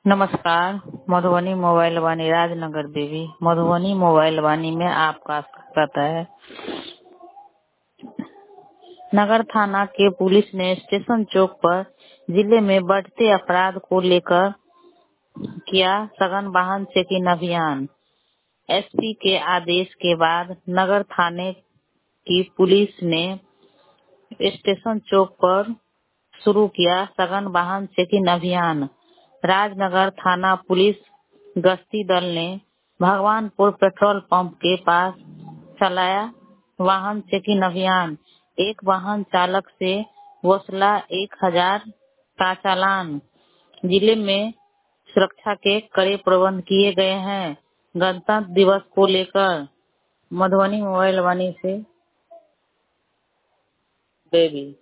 नमस्कार। Madhubani mobile Vaani Rajnagar Devi Madhubani mobile Vaani में आपका स्वागत है। नगर थाना के पुलिस ने स्टेशन चौक पर जिले में बढ़ते अपराध को लेकर किया सघन वाहन चेकिंग अभियान। एसपी के आदेश के बाद नगर थाने की पुलिस ने स्टेशन चौक पर शुरू किया सघन वाहन चेकिंग अभियान। राजनगर थाना पुलिस गश्ती दल ने भगवानपुर पेट्रोल पंप के पास चलाया वाहन चेकिंग अभियान। एक वाहन चालक से वसूला 1000 का चालान। जिले में सुरक्षा के कड़े प्रबंध किए गए हैं। गणतंत्र दिवस को लेकर मधुबनी मोबाइल वाणी से देवी।